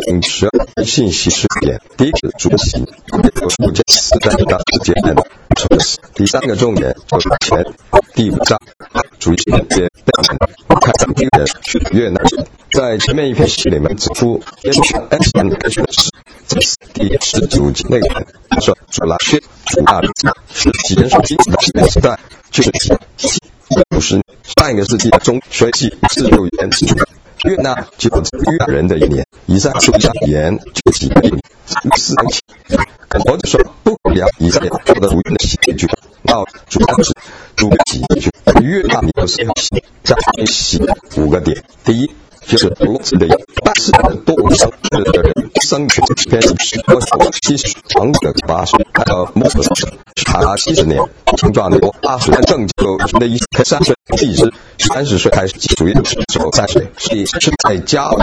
定12信息事件。第一个是主席附件4在世界的城市。第3个重点就是前第5章主席节看第一个去越南，在前面一篇信里面指出，第10组内容说主拉薛主大是几年说的时代，就是50年上一个世纪的中学期自由言越南就越南人的一年，以上数上言就几个4年起，或者说不了以上说的无用的喜剧，那主要是主喜剧越南有时候在喜5个点。第一就是罗子的80的多生的人生权偏70长的80，还有莫斯查70年青壮年20年正就的一30岁第是30岁开始主义3岁，所以是在加的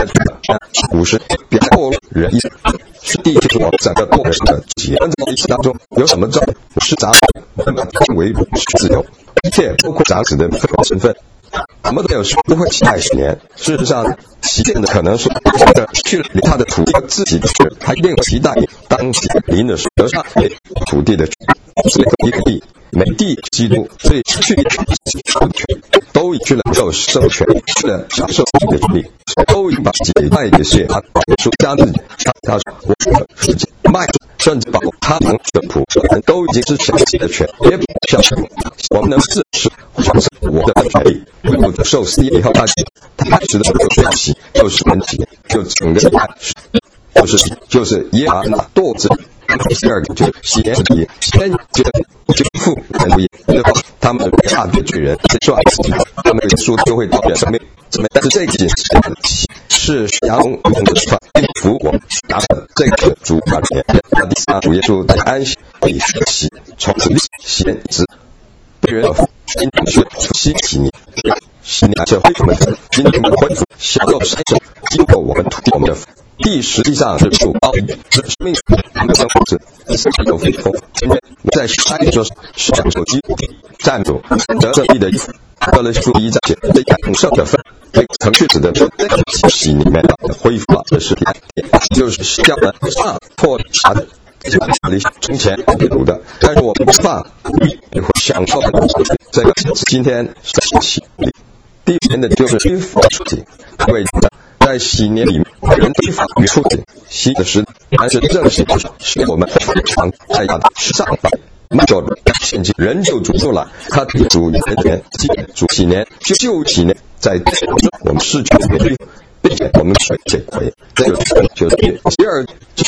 50别过人一是第一就是我整个过人的结论这个意思当中有什么重是长为自由，而且包括长子的身份。我们都有不会期待10年，事实上期待的可能是去了他的土地自己的事，还一定期待当地邻的时候上土地的一个地，每地基督，所以去都已去了受授权，去了享受自己的权利，都已把自己卖给谁啊？说家自己，他说我自己卖，甚至把他们的仆人都已经是享自己的权，也不享受。我们能是我的权利。我的受死以后，他开始的时候学习就是问题，就整个就是耶和华舵子。第二个就是先就父人不义，他们大的罪人赚自己，他们的书就会到生命。但是这件事是羊蒙的传服我拿着这个主把钱。第3主耶稣在安息里学习，从先知对人学习几年。10年就恢复我们今天的恢复，享受神圣，经过我们土地我们的地实际上是属高生命，我们生活是有非丰，因为在山里说是享受基占主得这地的衣服，得了负1在这养生的份，对程序指的是在洗里面恢复了这是就是叫的上破查的。从前读的，但是我们不放，你会享受这个今天是洗礼。第一年的就是恢复出体，因为在洗年里面，人恢复与出体洗的时，但是这个洗是我们常在的上百就现今人就主出来，他主人员主洗年就洗年，在我们失去并且我们解回，这就是第二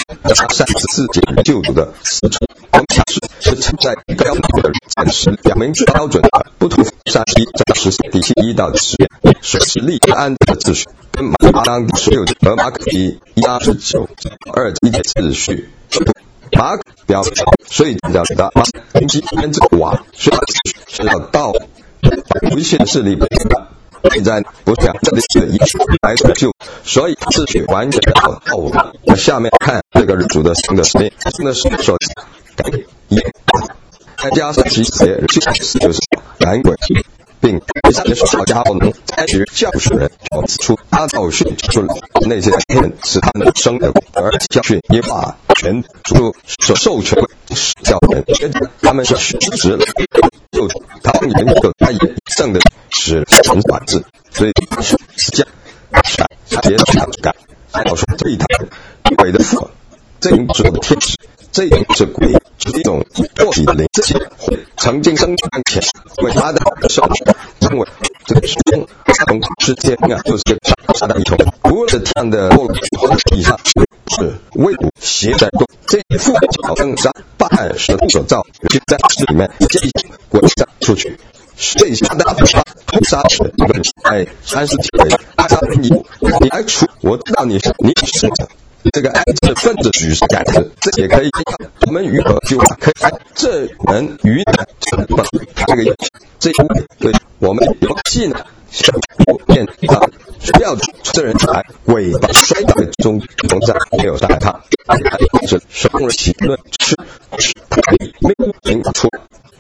34节救主的4处，我们想是在标准的暂时表明标准不同31章14第1到10节，所是立安的秩序，跟马当所有和马可1章19 2节秩序。马可标准，所以讲的马根基跟这个瓦，所以是要到有一些势力现在不是讲这里是一来就，所以秩序完全到我们下面看这个主的新的使命，新的使命所改也再加上其实就是赶鬼，并第3个是教家能采取教训人，指出他教训出那些人使他们生的，而教训也把全主所授权教人，他们是实质的，就他们研究他也正的是神法治，所以是这样结场感，要说这一堂鬼的父，这一种的天使，这一种是鬼，是一种肉体的灵，这些曾经生存前为他的受成为这个从世间啊，就是他的一种，无论是这样的以上是为武邪在动，这一副脚跟上办事所造，就在这里面这一滚上出去。这下大屠杀是哎30体你来出，我知道你是这个这分子举是改的，这也可以我们如何就可以这人与这个这对我们游戏呢变到需要这人来尾巴摔倒中在没有伤害他，是双人起论是命出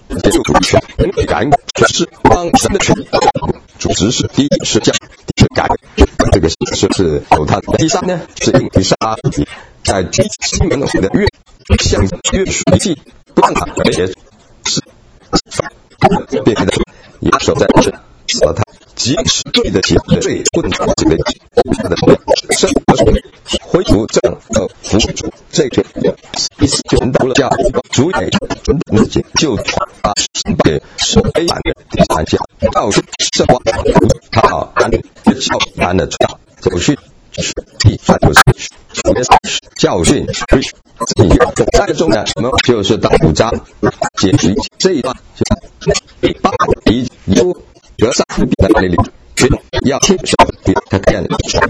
救主权，感恩权是帮神的权。主持是第一是教，第一是感恩，这个是有它的。第三呢是应对杀敌，在西门的越向越实际，不让他而且是变开的也守在这，使他即使罪的罪混杂这个他的生活恢复这样的服主，这个意思就到了家主也那些就把给是非版的第三项，教训圣光，他好安教安的教训第三就是教训在中呢，我们就是到5章解释这一段，就8以优格萨的那里要亲手他看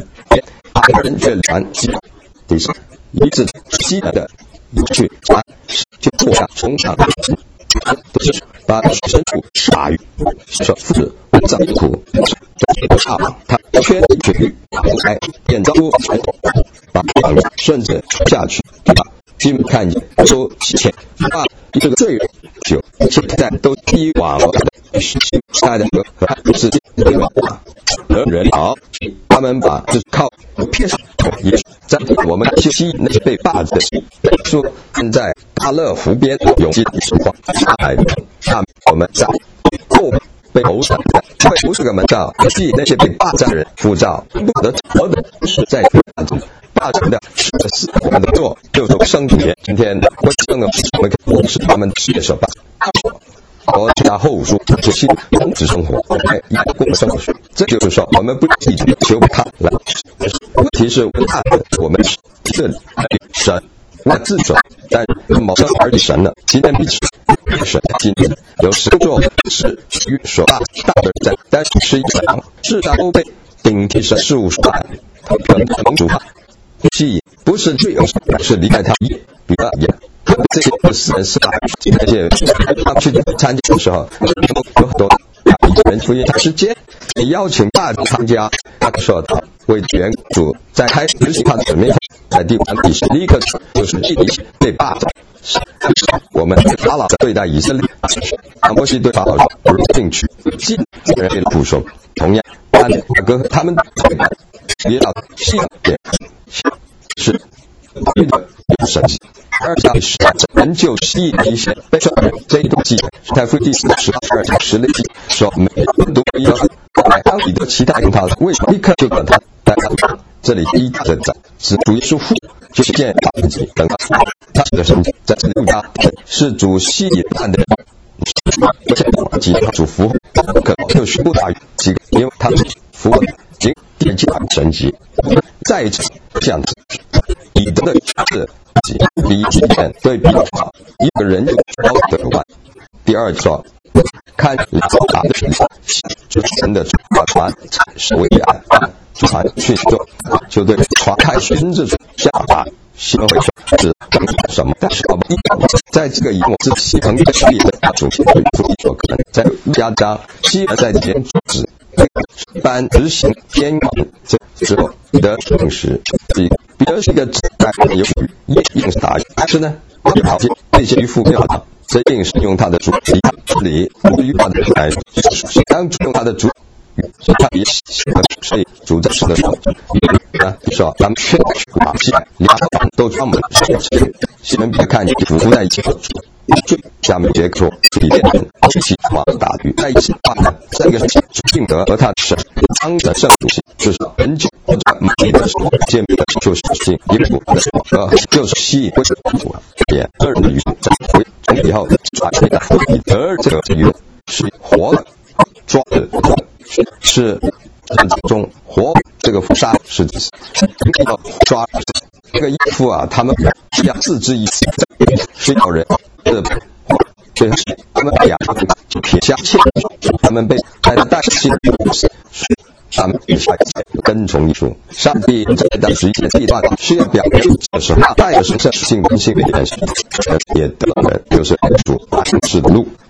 2人却传第三一致西南的去传就坐下从上都是把神父杀于说父子在苦他缺去来变造把顺着下去基本看说前这个罪人就现在都低往下的和世界和人好，他们把就是靠骗也在我们就吸引那些被霸的说现在大乐湖边永济的情况他我们在后被投上的被50个门罩吸引那些被霸占的人护照不得活的是在霸占的是我们的做就是生节今天我整个我是他们接手吧我加后说这些物质生活过生活这就是说我们不一定求他来问题是我们是神那自主但某生而神了今天必须神今天有10个做是所大的在但是一场世上都被顶替神事物所蒙主吸引不是罪恶是离开他比较严这些私人是那些他去参加的时候有很多人福音时间邀请大家参加他说他为原主在开始实行他的使命在第5章立刻就是被霸占我们法老对待以色列摩西对法老不进去进人类的部首同样他们也要信点是神迹2章人就吸引一些被说这一段记太父第42章10类说每都要当你的其他用他为什么立刻就管他这里一大人是主耶稣父就是见他自己等他的神迹在这里是主吸引他的而且几个主服可就是不大于几个因为他服经点击神迹再一次这样以德的是比一点对比好一个人有高的关第二说看打的神的传是为爱传去就对传开孙子下达新会是什么但是在这个以我自己衡的事业的主题所可能在家章希尔在前指般执行天这之后的同时彼得是一个在有应是打但是呢好些这些渔夫没有的这定是用他的主理与他的来当用他的主他比所以主在神的手说咱们全把起来两方都专门西门别看你服在一起最下面结构比电人一起往打鱼在一起3个性德和他的神当的圣主性就是人就或者美的时候见面的就是性一个就是吸引也个人的鱼从以后传回来这个鱼是活的抓的是中活这个杀是抓这个衣服啊他们是要自制衣服是有人的他们两个撇下切他们被带进他们跟从艺术上帝在当时这一段需要表述的时候带有神圣性跟性的联系也得了就是主是的路